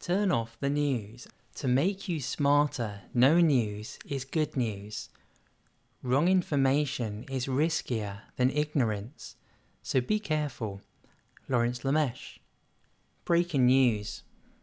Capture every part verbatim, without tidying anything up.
Turn off the news. To make you smarter, no news is good news. Wrong information is riskier than ignorance, so be careful. Lawrence Lameche. Breaking news.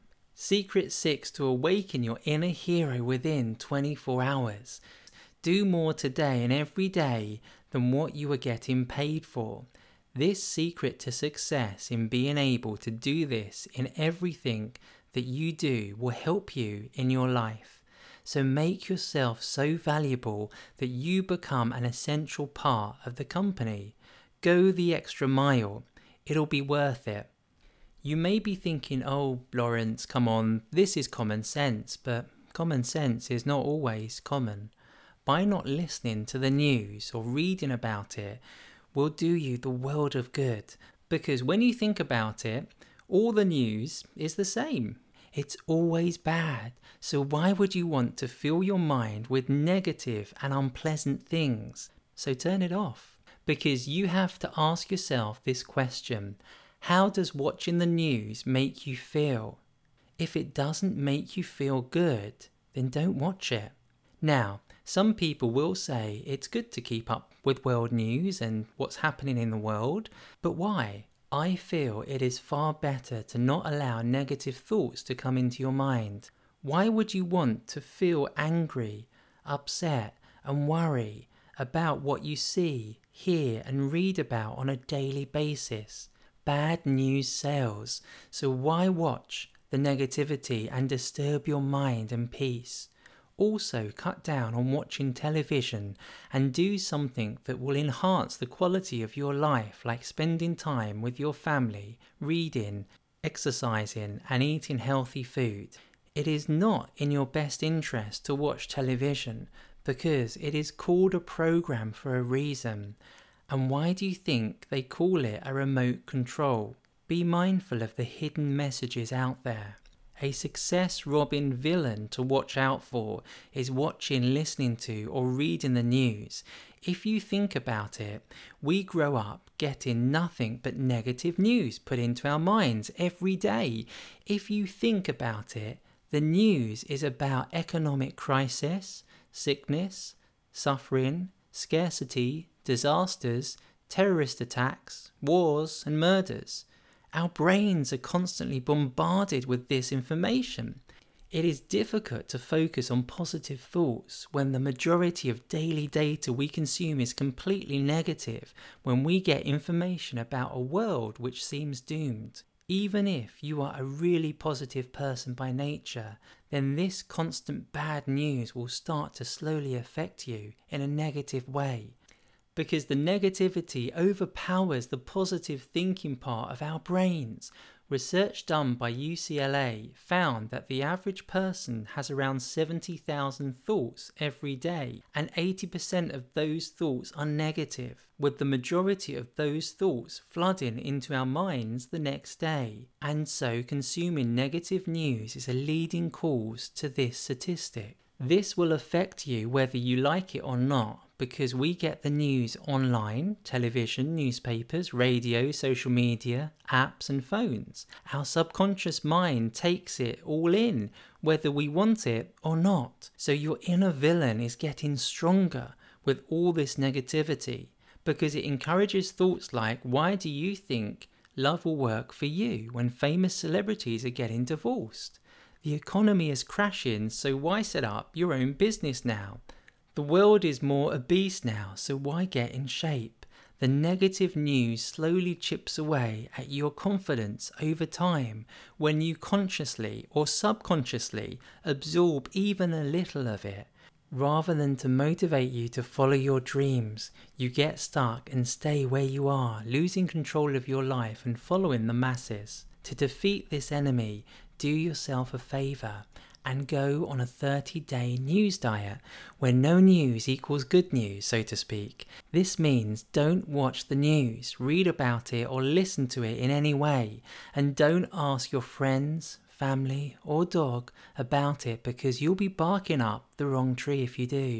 Secret six to awaken your inner hero within twenty-four hours. Do more today and every day than what you are getting paid for. This secret to success in being able to do this in everything that you do will help you in your life. So make yourself so valuable that you become an essential part of the company. Go the extra mile. It'll be worth it. You may be thinking, oh, Lawrence, come on, this is common sense, but common sense is not always common. By not listening to the news or reading about it will do you the world of good, because when you think about it, all the news is the same. It's always bad, so why would you want to fill your mind with negative and unpleasant things? So turn it off, because you have to ask yourself this question: how does watching the news make you feel? If it doesn't make you feel good, then don't watch it. Now, some people will say it's good to keep up with world news and what's happening in the world, but why? I feel it is far better to not allow negative thoughts to come into your mind. Why would you want to feel angry, upset, and worry about what you see, hear, and read about on a daily basis? Bad news sells, so why watch the negativity and disturb your mind and peace? Also, cut down on watching television and do something that will enhance the quality of your life, like spending time with your family, reading, exercising, and eating healthy food. It is not in your best interest to watch television because it is called a program for a reason. And why do you think they call it a remote control? Be mindful of the hidden messages out there. A success-robbing villain to watch out for is watching, listening to, or reading the news. If you think about it, we grow up getting nothing but negative news put into our minds every day. If you think about it, the news is about economic crisis, sickness, suffering, scarcity, disasters, terrorist attacks, wars, and murders. Our brains are constantly bombarded with this information. It is difficult to focus on positive thoughts when the majority of daily data we consume is completely negative, when we get information about a world which seems doomed. Even if you are a really positive person by nature, then this constant bad news will start to slowly affect you in a negative way. Because the negativity overpowers the positive thinking part of our brains. Research done by U C L A found that the average person has around seventy thousand thoughts every day, and eighty percent of those thoughts are negative, with the majority of those thoughts flooding into our minds the next day. And so consuming negative news is a leading cause to this statistic. This will affect you whether you like it or not, because we get the news online, television, newspapers, radio, social media, apps and phones. Our subconscious mind takes it all in, whether we want it or not. So your inner villain is getting stronger with all this negativity, because it encourages thoughts like, why do you think love will work for you when famous celebrities are getting divorced? The economy is crashing, so why set up your own business now? The world is more obese now, so why get in shape? The negative news slowly chips away at your confidence over time when you consciously or subconsciously absorb even a little of it. Rather than to motivate you to follow your dreams, you get stuck and stay where you are, losing control of your life and following the masses. To defeat this enemy, do yourself a favour and go on a thirty-day news diet where no news equals good news, so to speak. This means don't watch the news, read about it or listen to it in any way, and don't ask your friends, family or dog about it, because you'll be barking up the wrong tree if you do.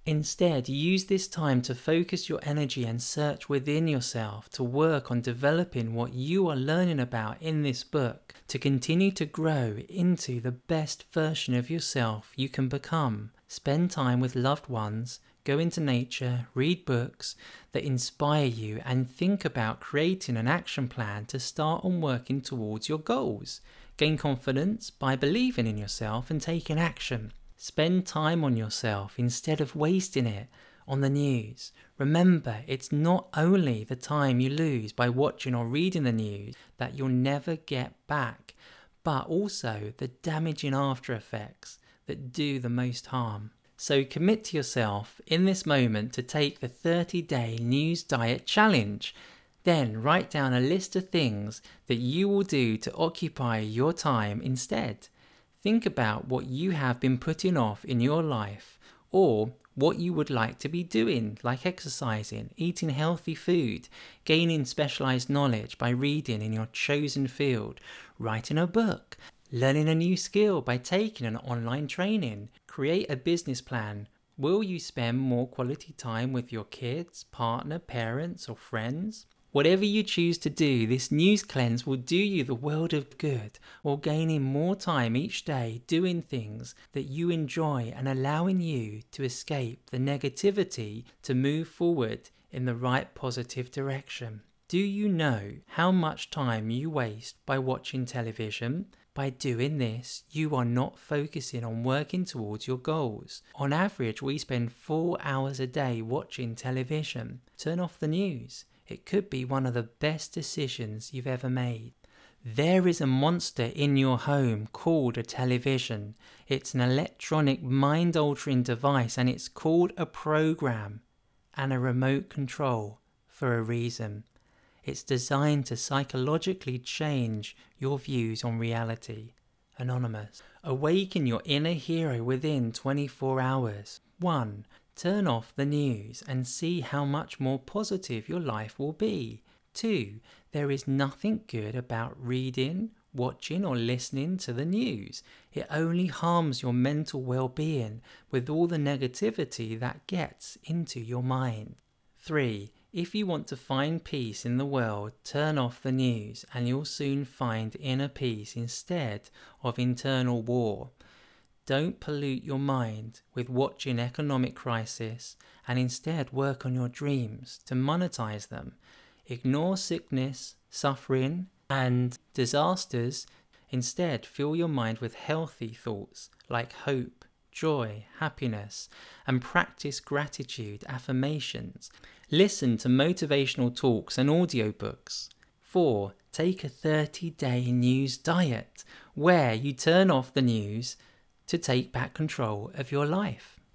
Instead, use this time to focus your energy and search within yourself to work on developing what you are learning about in this book to continue to grow into the best version of yourself you can become. Spend time with loved ones, go into nature, read books that inspire you, and think about creating an action plan to start on working towards your goals. Gain confidence by believing in yourself and taking action. Spend time on yourself instead of wasting it on the news. Remember, it's not only the time you lose by watching or reading the news that you'll never get back, but also the damaging after effects that do the most harm. So commit to yourself in this moment to take the thirty day news diet challenge. Then write down a list of things that you will do to occupy your time instead. Think about what you have been putting off in your life, or what you would like to be doing, like exercising, eating healthy food, gaining specialized knowledge by reading in your chosen field, writing a book, learning a new skill by taking an online training. Create a business plan. Will you spend more quality time with your kids, partner, parents, or friends? Whatever you choose to do, this news cleanse will do you the world of good, while gaining more time each day doing things that you enjoy and allowing you to escape the negativity to move forward in the right positive direction. Do you know how much time you waste by watching television? By doing this, you are not focusing on working towards your goals. On average, we spend four hours a day watching television. Turn off the news. It could be one of the best decisions you've ever made. There is a monster in your home called a television. It's an electronic mind-altering device, and it's called a program and a remote control for a reason. It's designed to psychologically change your views on reality. Anonymous. Awaken your inner hero within twenty-four hours. one. Turn off the news and see how much more positive your life will be. two. There is nothing good about reading, watching, or listening to the news. It only harms your mental well-being with all the negativity that gets into your mind. three. If you want to find peace in the world, turn off the news and you'll soon find inner peace instead of internal war. Don't pollute your mind with watching economic crisis, and instead work on your dreams to monetize them. Ignore sickness, suffering, and disasters. Instead, fill your mind with healthy thoughts like hope, joy, happiness, and practice gratitude affirmations. Listen to motivational talks and audiobooks. four. Take a thirty day news diet where you turn off the news to take back control of your life.